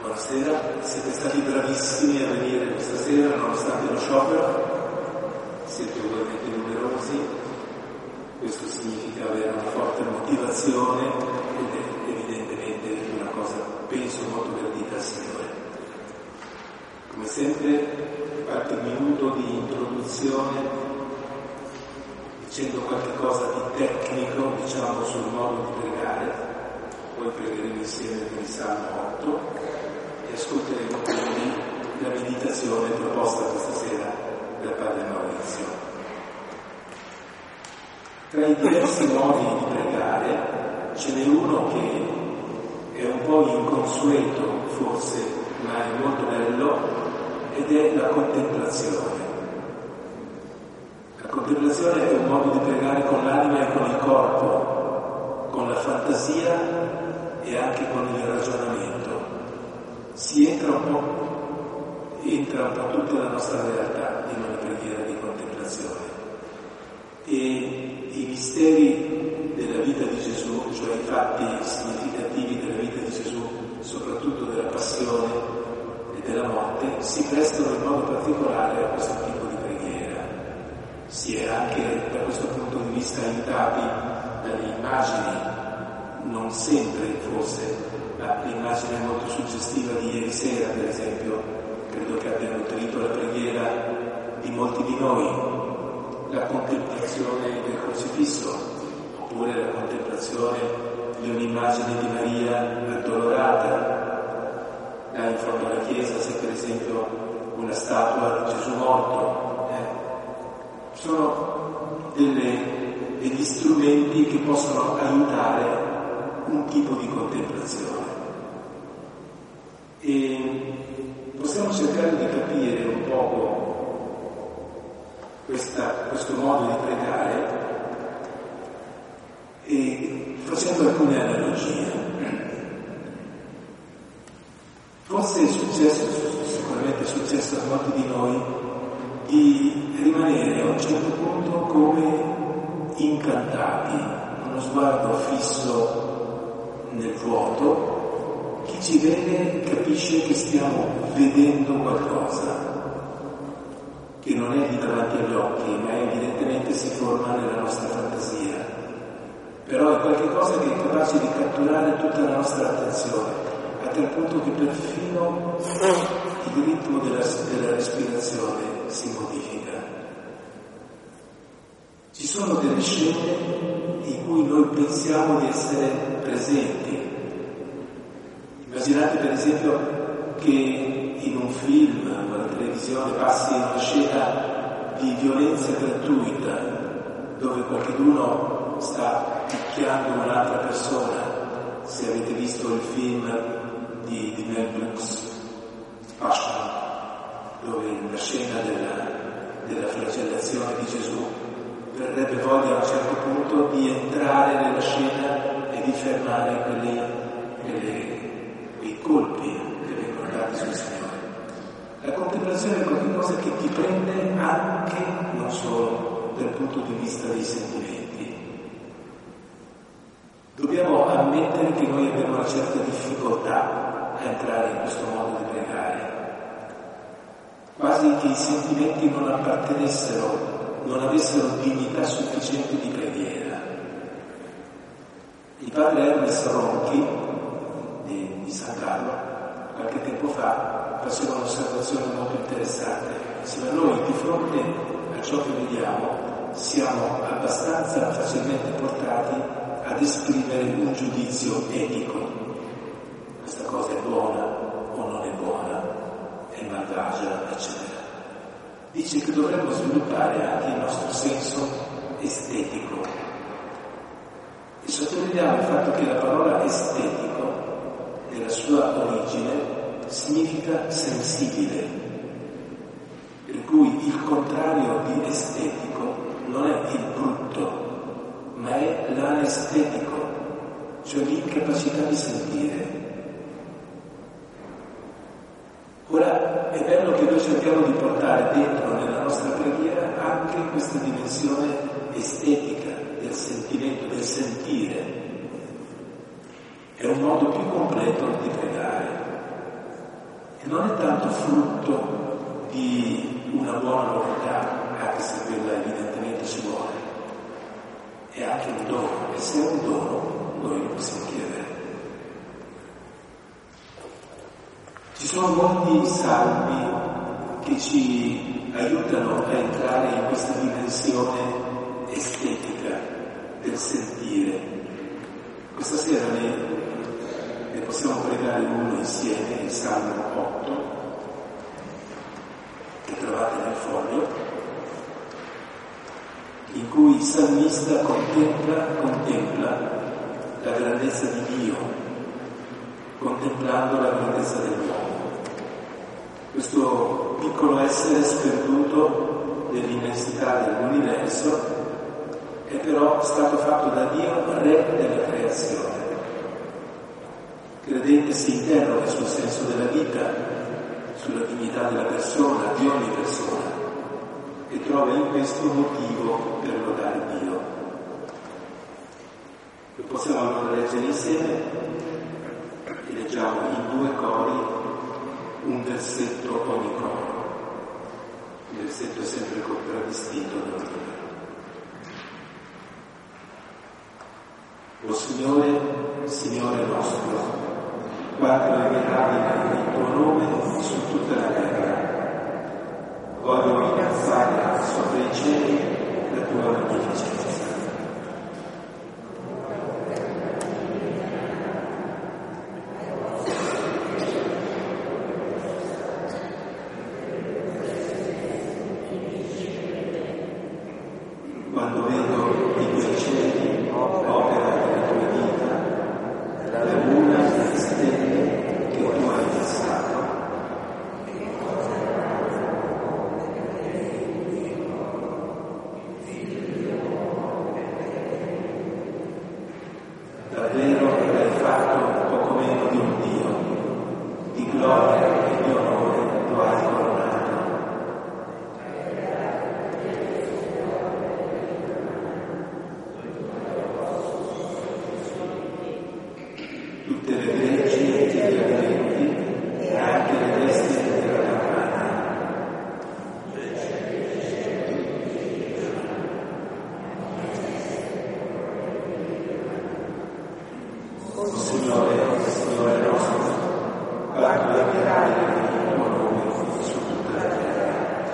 Buonasera, siete stati bravissimi a venire questa sera nonostante lo sciopero, siete ugualmente numerosi, questo significa avere una forte motivazione ed è evidentemente una cosa, penso, molto gradita al Signore. Come sempre, qualche minuto di introduzione dicendo qualche cosa di tecnico, diciamo, sul modo di pregare, poi pregheremo insieme il Salmo 8 e ascolteremo quindi la meditazione proposta questa sera dal Padre Maurizio. Tra i diversi modi di pregare ce n'è uno che è un po' inconsueto forse, ma è molto bello, ed è la contemplazione. La contemplazione è un modo di pregare con l'anima e con il corpo, con la fantasia e anche con il ragionamento. Si entra un po' tutta la nostra realtà in una preghiera di contemplazione. E i misteri della vita di Gesù, cioè i fatti significativi della vita di Gesù, soprattutto della passione e della morte, si prestano in modo particolare a questo tipo di preghiera. Si è anche da questo punto di vista aiutati dalle immagini, non sempre forse, ma l'immagine molto suggestiva di ieri sera, per esempio, credo che abbia nutrito la preghiera di molti di noi, la contemplazione del crocifisso, oppure la contemplazione di un'immagine di Maria addolorata, là in fondo alla chiesa c'è per esempio una statua di Gesù morto. Sono degli strumenti che possono aiutare un tipo di contemplazione. E possiamo cercare di capire un poco questo modo di pregare e facendo alcune analogie. Forse è successo, sicuramente è successo a molti di noi, di rimanere a un certo punto come incantati, uno sguardo fisso nel vuoto. Chi ci vede capisce che stiamo vedendo qualcosa che non è lì davanti agli occhi, ma evidentemente si forma nella nostra fantasia. Però è qualcosa che è capace di catturare tutta la nostra attenzione, a tal punto che perfino il ritmo della respirazione si modifica. Ci sono delle scene in cui noi pensiamo di essere presenti. Immaginate per esempio che in un film o alla televisione passi una scena di violenza gratuita dove qualcuno sta picchiando un'altra persona. Se avete visto il film di Mel Brooks, Passion, dove la scena della flagellazione di Gesù, verrebbe voglia a un certo punto di entrare nella scena e di fermare quei colpi che vengono dati sul Signore. La contemplazione è qualcosa che ti prende anche, non solo, dal punto di vista dei sentimenti. Dobbiamo ammettere che noi abbiamo una certa difficoltà a entrare in questo modo di pregare. Quasi che i sentimenti non appartenessero, non avessero dignità sufficiente di preghiera. Il padre Hermes Ronchi di San Carlo, qualche tempo fa, faceva un'osservazione molto interessante. Diceva: noi di fronte a ciò che vediamo siamo abbastanza facilmente portati ad esprimere un giudizio etico. Questa cosa è buona o non è buona, è malvagia, eccetera. Dice che dovremmo sviluppare anche il nostro senso estetico. E sottolineiamo il fatto che la parola estetico, nella sua origine, significa sensibile. Per cui il contrario di estetico non è il brutto, ma è l'anestetico, cioè l'incapacità di sentire. Ora, è bello che noi cerchiamo di portare dentro nella nostra preghiera anche questa dimensione estetica del sentimento, del sentire. È un modo più completo di pregare. e non è tanto frutto di una buona volontà, anche se quella evidentemente ci vuole, è anche un dono, e se è un dono noi lo possiamo chiedere. Ci sono molti salmi che ci aiutano a entrare in questa dimensione estetica del sentire. Questa sera ne possiamo pregare uno insieme, il Salmo 8, che trovate nel foglio, in cui il salmista contempla la grandezza di Dio, contemplando la grandezza dell'uomo. Questo piccolo essere sperduto nell'immensità dell'universo è però stato fatto da Dio re della creazione. Il credente si interroga sul senso della vita, sulla dignità della persona, di ogni persona, e trova in questo motivo per lodare Dio. Lo possiamo allora leggere insieme e leggiamo in 2 cori un versetto ogni coro. Il versetto è sempre contraddistinto dall'ordine. O Signore, Signore nostro, quanto è mirabile il tuo nome su tutta la terra. Voglio innalzare sopra i cieli la tua magnificenza. Quando vedo i tuoi cieli, opera delle tue dita, la luna e le stelle che tu hai fissato. Davvero l'hai fatto poco meno di un Dio, di gloria e di onore lo hai coronato. Tutte le greggi e gli alimenti e anche le bestie della campagna. O Signore, Signore nostro, quanto è mirabile il tuo nome su tutta la terra.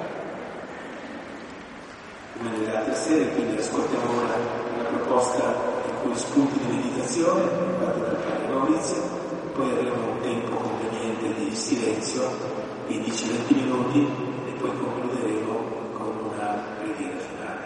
Come nelle altre sere, quindi ascoltiamo ora una proposta in cui spunti di meditazione fatta dal padre Maurizio, poi avremo un tempo conveniente di silenzio di 10-20 minuti e poi concluderemo con una preghiera finale.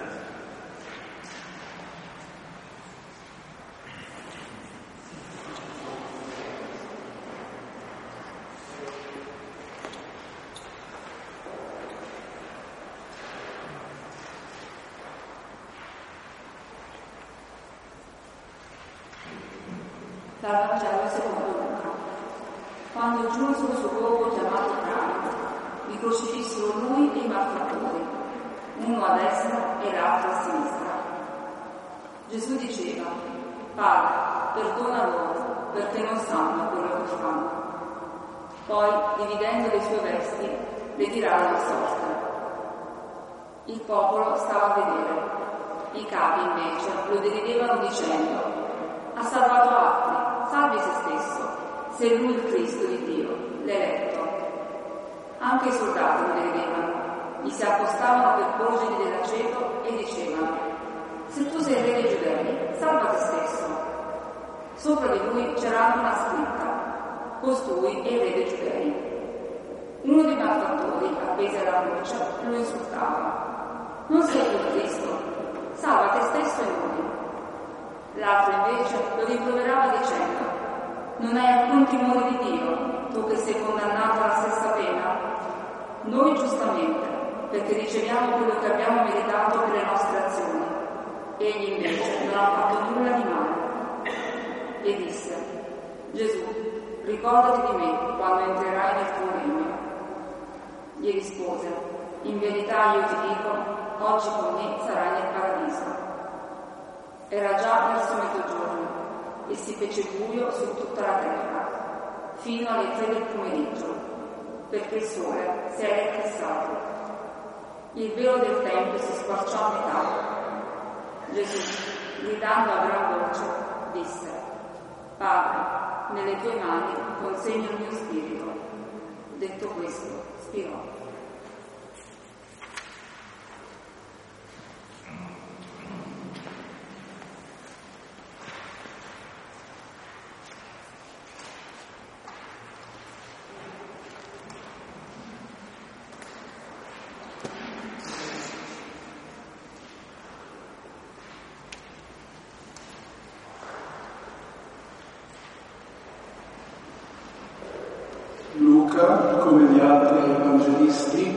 Dal Vangelo secondo Luca. Quando giunsero sul luogo chiamato Caino, vi crocifissero lui e i malfattori, uno a destra e l'altro a sinistra. Gesù diceva: Padre, perdona loro, perché non sanno quello che fanno. Poi, dividendo le sue vesti, le tirarono a sorte. Il popolo stava a vedere. I capi invece lo deridevano dicendo: ha salvato altri, salvi se stesso, se è lui il Cristo di Dio, l'eletto. Anche i soldati lo deridevano, gli si accostavano per porgergli dell'aceto e dicevano: se tu sei il re dei Giudei, salva te stesso. Sopra di lui c'era anche una scritta: costui è il re dei Giudei. Uno dei malfattori, appesi alla croce, lo insultava: non sei tu il Cristo, salva te stesso e noi. L'altro invece lo rimproverava dicendo: non hai alcun timore di Dio, tu che sei condannato alla stessa pena? Noi giustamente, perché riceviamo quello che abbiamo meritato per le nostre azioni. Egli invece non ha fatto nulla di male. E disse: Gesù, ricordati di me quando entrerai nel tuo regno. Gli rispose: in verità io ti dico, oggi con me sarai nel paradiso. Era già verso mezzogiorno e si fece buio su tutta la terra, fino alle 3 del pomeriggio, perché il sole si era eclissato. Il velo del tempio si squarciò a metà. Gesù, gridando a gran voce, disse: Padre, nelle tue mani consegno il mio spirito. Detto questo, spirò. Luca, come gli altri evangelisti,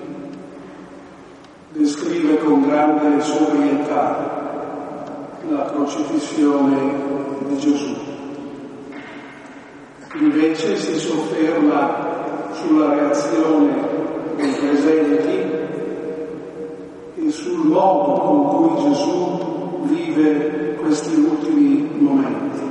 descrive con grande sobrietà la crocifissione di Gesù. Invece si sofferma sulla reazione dei presenti e sul modo con cui Gesù vive questi ultimi momenti.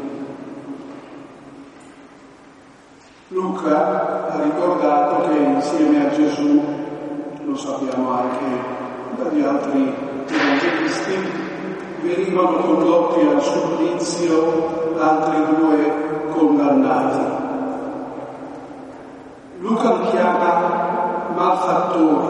Luca ha ricordato che insieme a Gesù, lo sappiamo anche dagli altri evangelisti, venivano condotti al supplizio altri 2 condannati. Luca li chiama malfattori.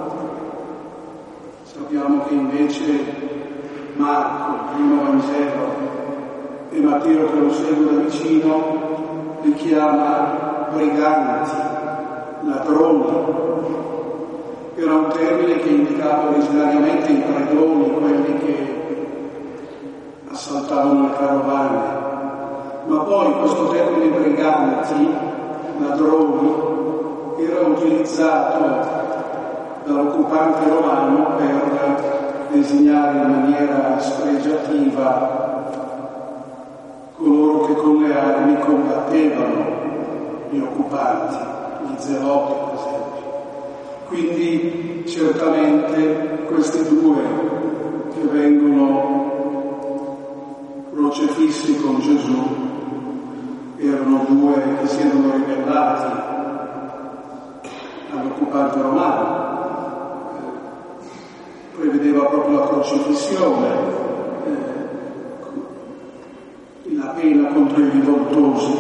Sappiamo che invece Marco, il primo Vangelo, e Matteo, che lo segue da vicino, li chiama briganti, ladroni. Era un termine che indicava originariamente i predoni, quelli che assaltavano le carovane. Ma poi questo termine briganti, ladroni, era utilizzato dall'occupante romano per designare in maniera spregiativa coloro che con le armi combattevano gli occupanti, gli zeloti per esempio. Quindi certamente questi 2 che vengono crocefissi con Gesù erano 2 che si erano ribellati all'occupante romano. Prevedeva proprio la crocifissione, la pena contro i rivoltosi.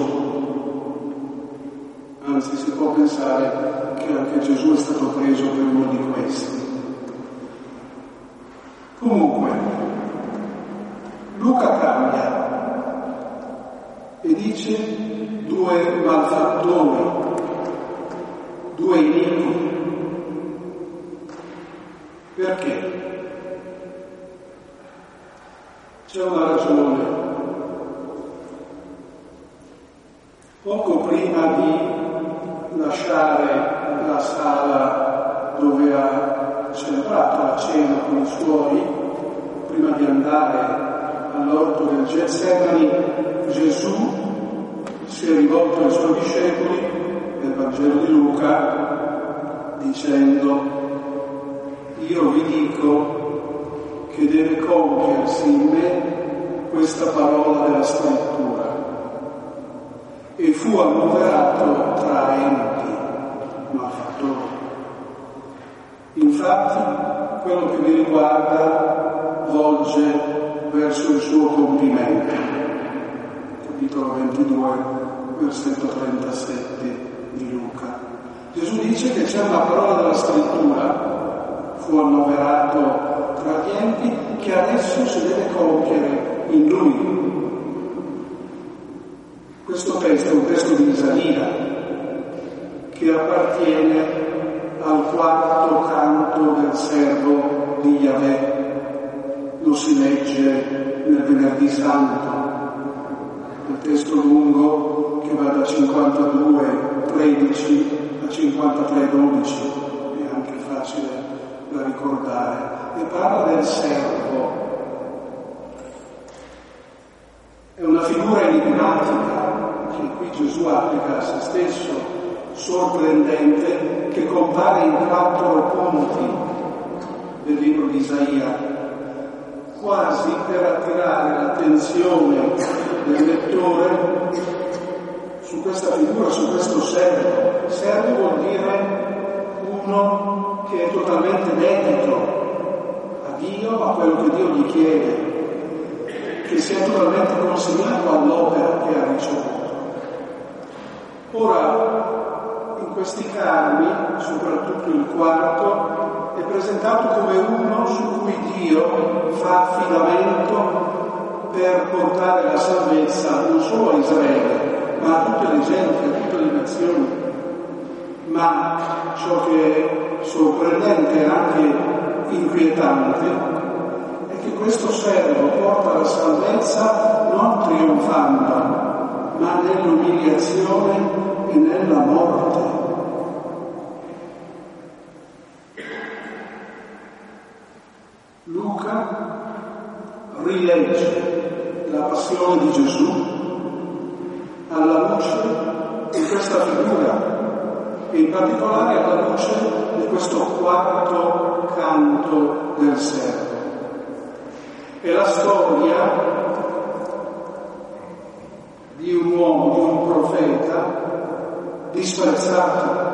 Anzi, si può pensare che anche Gesù è stato preso per uno di questi. Comunque, Luca cambia e dice 2 malfattori, 2 iniqui. Perché? C'è una ragione. Poco prima di lasciare la sala dove ha celebrato la cena con i suoi, prima di andare all'orto del Getsemani, Gesù si è rivolto ai suoi discepoli nel Vangelo di Luca dicendo: io vi dico che deve compiersi in me questa parola della Scrittura. E fu annoverato tra empi, malfattori. Infatti, quello che mi riguarda volge verso il suo compimento. Capitolo 22, versetto 37 di Luca. Gesù dice che c'è una parola della Scrittura, fu annoverato tra gli empi, che adesso si deve compiere in lui. Questo testo è un testo di Isaia che appartiene al 4° canto del servo di Yahweh. Lo si legge nel Venerdì Santo, il testo lungo che va da 52:13 a 53:12, è anche facile da ricordare, e parla del servo. È una figura enigmatica che qui Gesù applica a se stesso, sorprendente, che compare in 4 punti del libro di Isaia, quasi per attirare l'attenzione del lettore su questa figura, su questo servo. Servo vuol dire uno che è totalmente dedito a Dio, a quello che Dio gli chiede, che si è totalmente consegnato all'opera che ha ricevuto. Ora, in questi carmi, soprattutto il quarto, è presentato come uno su cui Dio fa affidamento per portare la salvezza non solo a Israele, ma a tutte le genti, a tutte le nazioni. Ma ciò che è sorprendente e anche inquietante è che questo servo porta la salvezza non trionfando, ma nell'umiliazione e nella morte. Luca rilegge la passione di Gesù alla luce di questa figura e in particolare alla luce di questo quarto canto del servo. È la storia di un uomo, di un profeta disprezzato.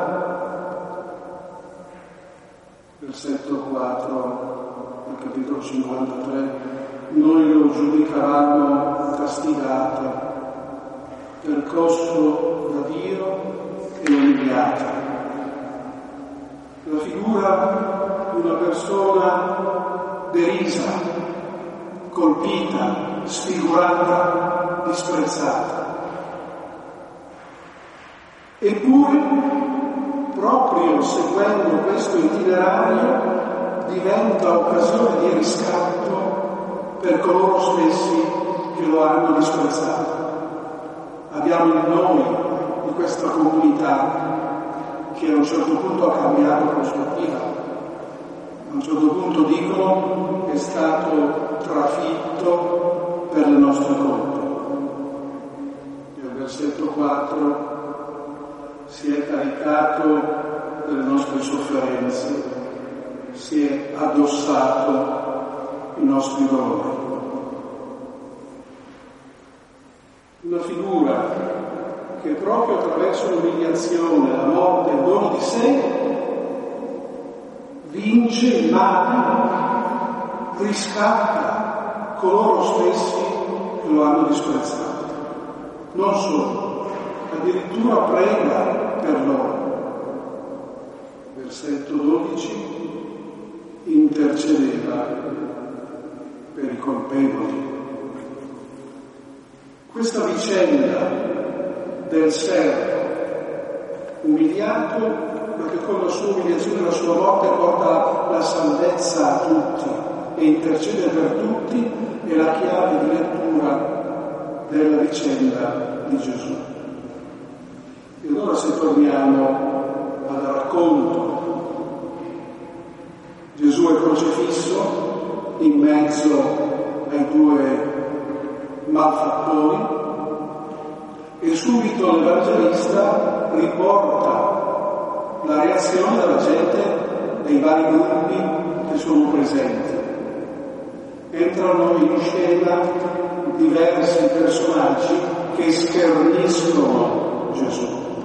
Versetto 4 del capitolo 53. Noi lo giudicavamo castigato, percosso da Dio e umiliato. La figura di una persona derisa, colpita, sfigurata, disprezzata. Eppure, proprio seguendo questo itinerario, diventa occasione di riscatto per coloro stessi che lo hanno disprezzato. Abbiamo in noi, di questa comunità, che a un certo punto ha cambiato prospettiva. A un certo punto dicono che è stato trafitto per le nostre colpe. Nel versetto 4 si è caricato delle nostre sofferenze, si è addossato i nostri dolori. Una figura che proprio attraverso l'umiliazione, la morte e il dono di sé vince il male, riscatta coloro stessi che lo hanno disprezzato. Non solo, addirittura prega per loro. Versetto 12: intercedeva per i colpevoli. Questa vicenda del servo umiliato, perché con la sua umiliazione e la sua morte porta la salvezza a tutti e intercede per tutti, è la chiave di lettura della vicenda di Gesù. E allora se torniamo al racconto, Gesù è crocifisso in mezzo ai due malfattori e subito l'Evangelista riporta la reazione della gente dei vari gruppi che sono presenti. Entrano in scena diversi personaggi che scherniscono Gesù,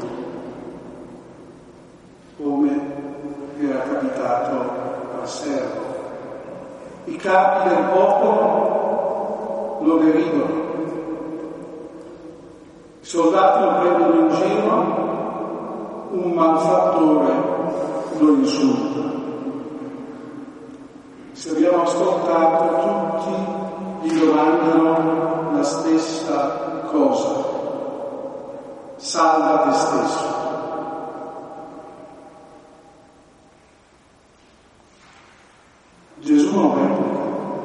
come era capitato al servo. I capi del popolo lo deridono, i soldati lo prendono in giro, un malfattore lo insulta. Se abbiamo ascoltato, tutti gli domandano la stessa cosa: salva te stesso. Gesù non replica.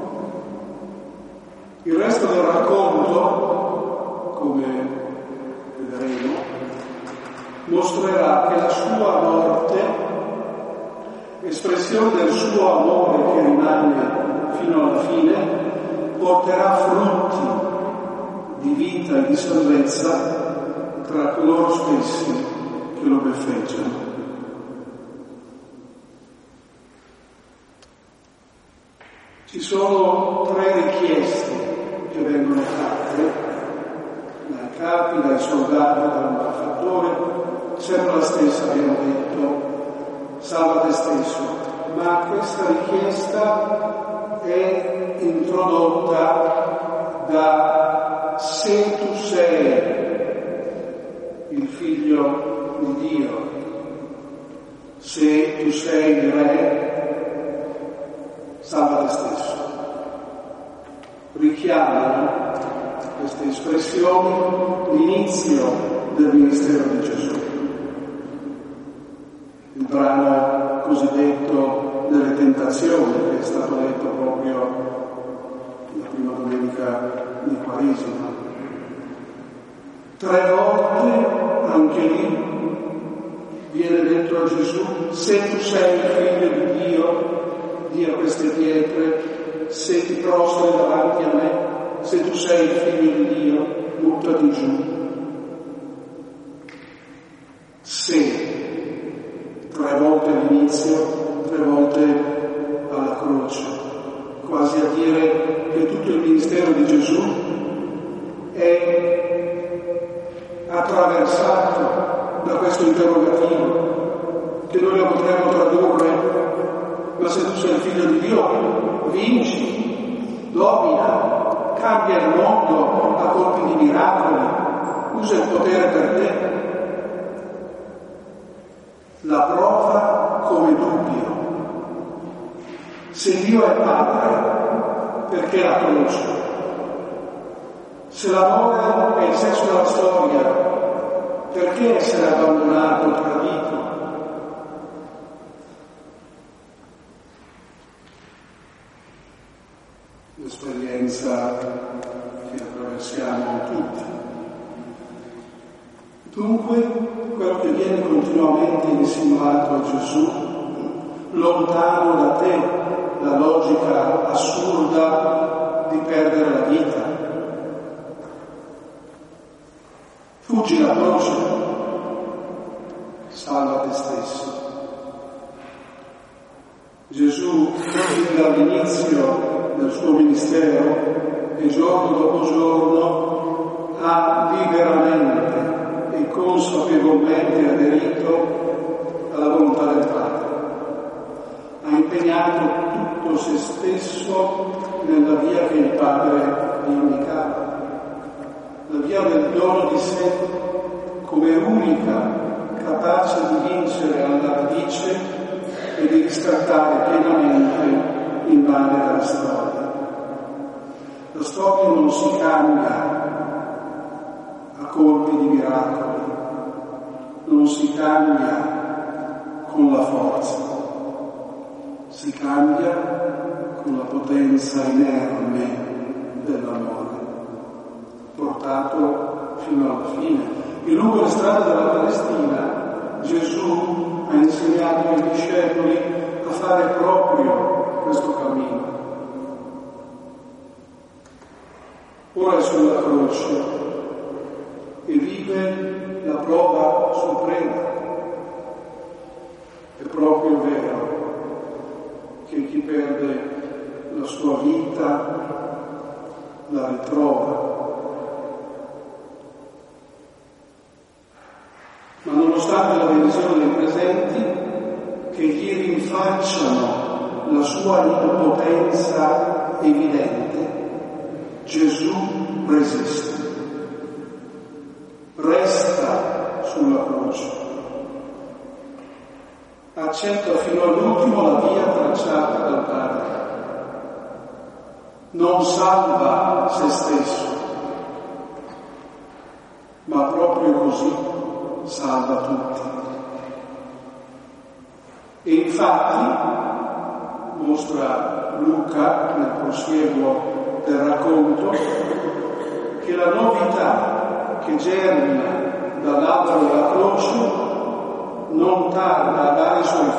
Il resto del racconto, come vedremo, mostrerà che la sua morte, espressione del suo amore che rimane fino alla fine, porterà frutti di vita e di salvezza tra coloro stessi che lo beffeggiano. Ci sono 3 richieste che vengono fatte dai capi, dai del soldato, del malfattore, sempre la stessa, abbiamo detto, salva te stesso. Ma questa richiesta è introdotta da se tu sei il figlio di Dio, se tu sei il re, salva te stesso. Richiamano queste espressioni l'inizio del ministero di Gesù. Il brano cosiddetto delle tentazioni, che è stato letto proprio la prima domenica di Quaresima. 3 volte anche lì viene detto a Gesù: se tu sei il figlio di Dio, di a queste pietre, se ti prostri davanti a me, se tu sei il figlio di Dio, buttati giù. Se, 3 volte all'inizio, 3 volte alla croce, quasi a dire che tutto il ministero di Gesù è attraversato da questo interrogativo, che noi lo potremmo tradurre: ma se tu sei il figlio di Dio, vinci, domina, cambia il mondo a colpi di miracoli, usa il potere per te. La prova come dubbio. Se Dio è Padre, perché la croce? Se l'amore è il senso della storia, perché essere abbandonato, tradito? L'esperienza che attraversiamo tutti. Dunque, quello che viene continuamente insinuato a Gesù, lontano da te la logica assurda di perdere la vita. Fuggi la croce, salva te stesso. Gesù, fin dall'inizio del suo ministero, e giorno dopo giorno ha liberamente e consapevolmente aderito alla volontà del Padre. Ha impegnato tutto se stesso nella via che il Padre gli indicava, la via del dono di sé come unica capace di vincere alla radice e di riscattare pienamente il male della storia. La storia non si cambia a colpi di miracoli, non si cambia con la forza, si cambia con la potenza inerme dell'amore, portato fino alla fine. E lungo le strade della Palestina Gesù ha insegnato ai discepoli a fare proprio questo cammino. Ora è sulla croce e vive la prova suprema. È proprio vero che chi perde la sua vita la ritrova. Ma nonostante la divisione dei presenti, che gli rinfacciano la sua impotenza evidente, Gesù resiste, resta sulla croce, accetta fino all'ultimo la via tracciata dal Padre, non salva se stesso, ma proprio così salva tutti. E infatti mostra Luca nel prosieguo del racconto che la novità che germina dall'albero della croce non tarda a dare i suoi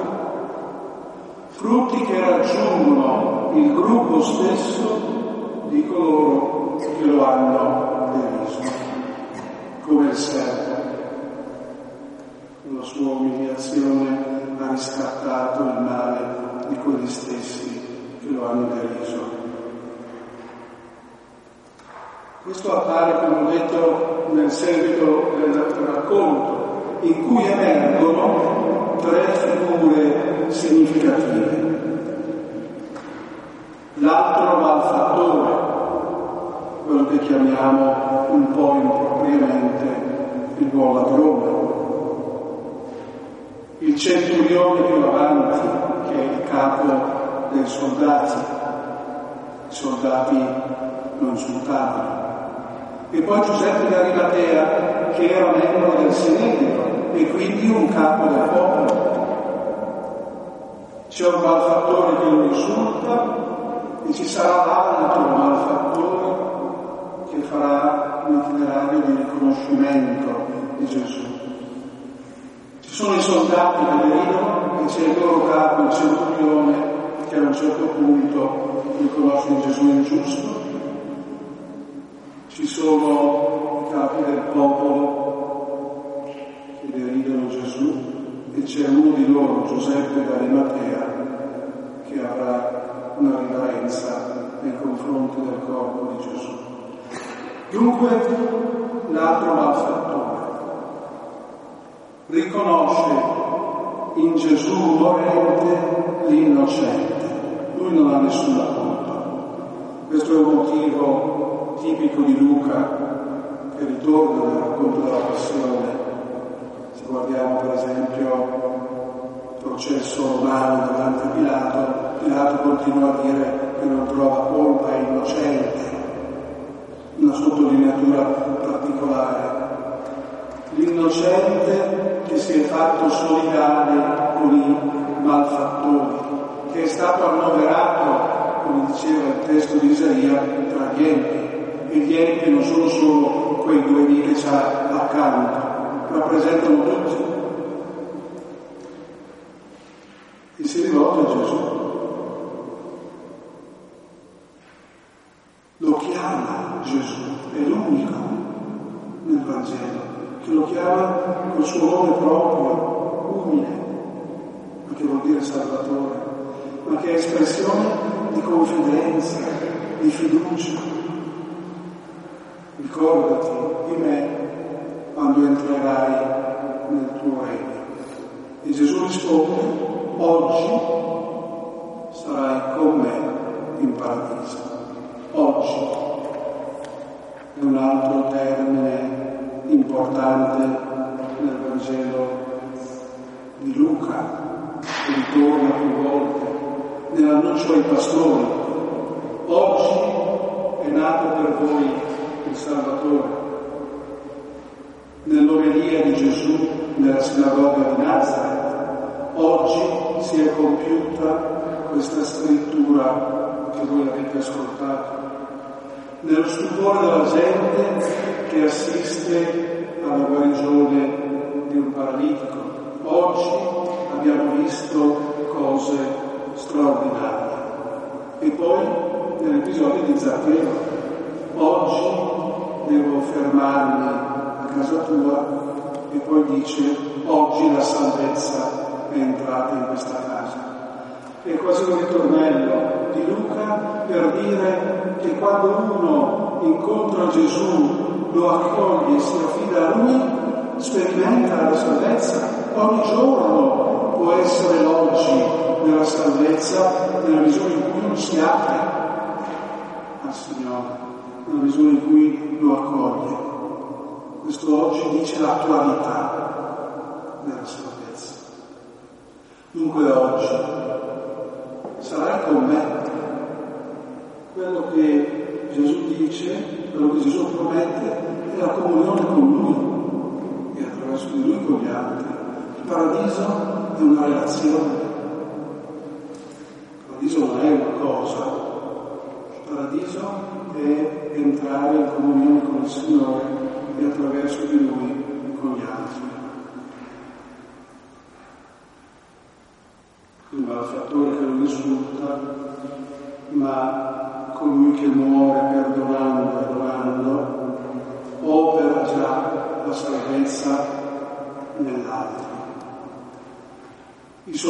frutti che raggiungono il gruppo stesso di coloro che lo hanno deriso, come il servo. Con la sua umiliazione ha riscattato il male di quelli stessi che lo hanno deriso. Questo appare, come ho detto, nel seguito del racconto, in cui emergono 3 figure significative. L'altro malfattore, quello che chiamiamo un po' impropriamente il buon ladrone. Il centurione più avanti, che è il capo dei soldati. I soldati lo insultavano. E poi Giuseppe d'Arimatea, che era membro del Sinedrio e quindi un capo del popolo. C'è un malfattore che lo insulta e ci sarà l'altro malfattore che farà un itinerario di riconoscimento di Gesù. Ci sono i soldati che deridono e c'è il loro capo, il centurione, che a un certo punto riconosce Gesù ingiusto. Ci sono i capi del popolo che deridono Gesù e c'è uno di loro, Giuseppe d'Arimatea, che avrà una riverenza nei confronti del corpo di Gesù. Dunque, l'altro malfattore riconosce in Gesù morente l'innocente. Lui non ha nessuna colpa. Questo è un motivo tipico di Luca, che ritorna nel racconto della Passione. Se guardiamo per esempio il processo romano davanti a Pilato, Pilato continua a dire che non trova colpa, è innocente. Una sottolineatura particolare. L'innocente che si è fatto solidale con i malfattori, che è stato annoverato, come diceva il testo di Isaia, tra gli empi. E gli empi non sono solo quei 2 lì che c'ha accanto, rappresentano tutti. E si rivolge a Gesù. Lo chiama Gesù, è l'unico nel Vangelo che lo chiama col suo nome proprio, umile, ma che vuol dire Salvatore, ma che è espressione di confidenza, di fiducia. Ricordati di me quando entrerai nel tuo regno. E Gesù risponde: oggi sarai con me in paradiso. Oggi è un altro termine importante nel Vangelo di Luca, che ritorna più volte nell'annuncio ai pastori. Oggi è nato per voi il Salvatore. Nell'omelia di Gesù nella sinagoga di Nazareth, oggi si è compiuta questa scrittura che voi avete ascoltato. Nello stupore della gente che assiste alla guarigione di un paralitico, oggi abbiamo visto cose straordinarie. E poi nell'episodio di Zaccheo, oggi devo fermarmi a casa tua, e poi dice: oggi la salvezza è entrata in questa casa. È quasi un ritornello di Luca per dire che quando uno incontra Gesù, lo accoglie e si affida a lui, sperimenta la salvezza. Ogni giorno può essere l'oggi della salvezza, nella misura in cui uno si apre al Signore, nella misura in cui lo accoglie. Questo oggi dice l'attualità della salvezza. Dunque oggi sarai con me. Quello che Gesù dice, quello che Gesù promette, è la comunione con Lui e attraverso di Lui con gli altri. Il paradiso è una relazione. Il paradiso non è una cosa. Il paradiso è entrare in comunione con il Signore e attraverso di Lui con gli altri. Il malfattore che lo insulta, ma colui che muore perdonando e donando opera già la salvezza nell'altro.